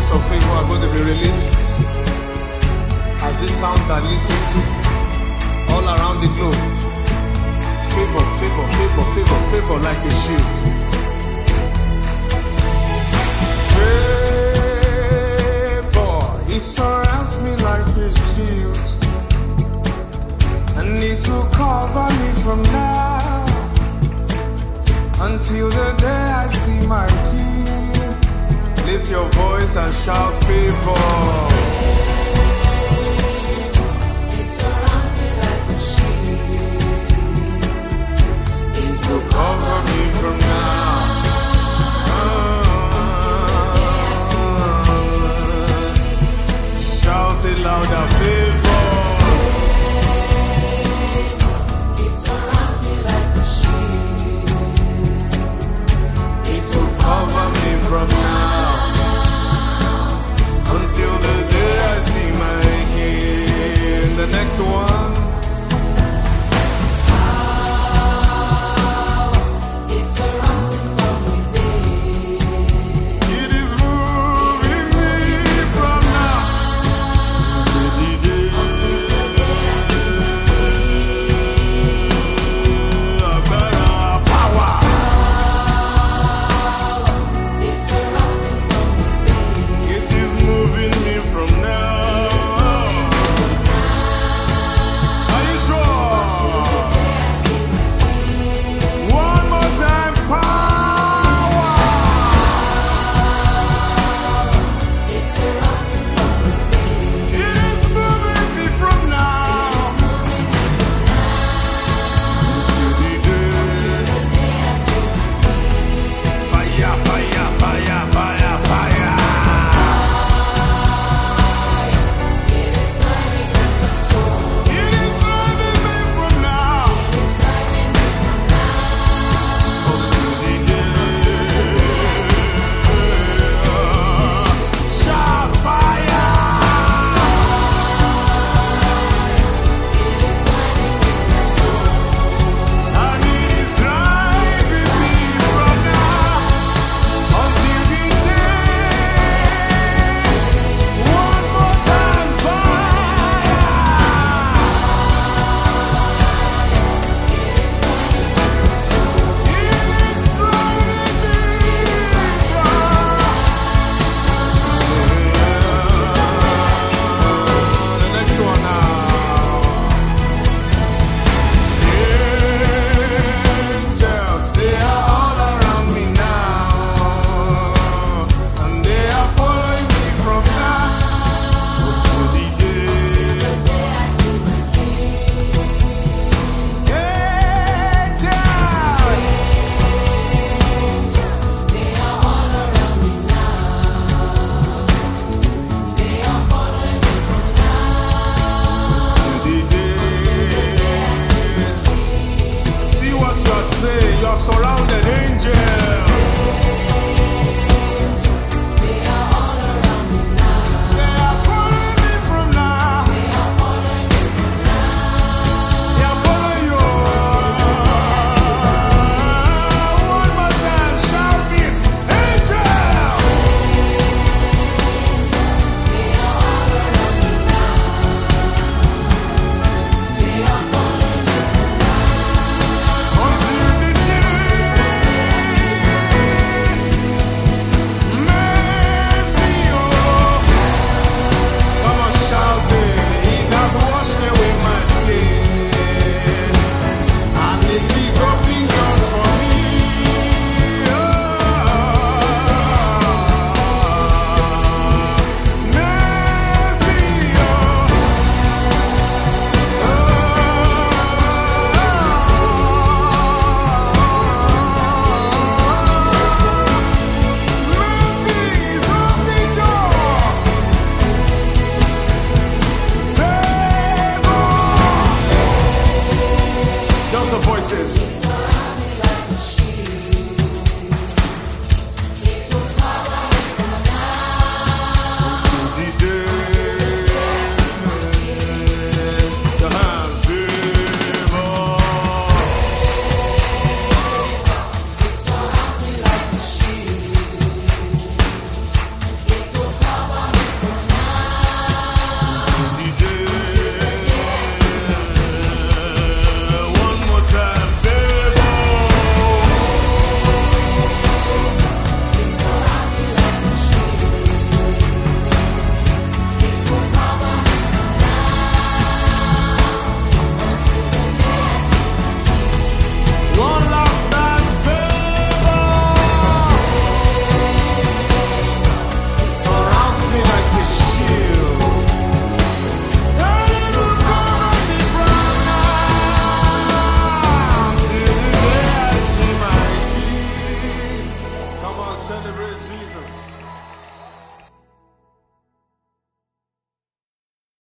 voice of favor are going to be released as these sounds are listened to all around the globe. Favor, favor, favor, favor, favor like a shield. Favor, he surrounds me like a shield. I need to cover me from now until the day I see my King. Lift your voice and shout favor. It surrounds me like a shield. It will Cover me from now. Shout it louder, favor. It surrounds me like a shield. It will Cover me from now until the day I see my King. The next one.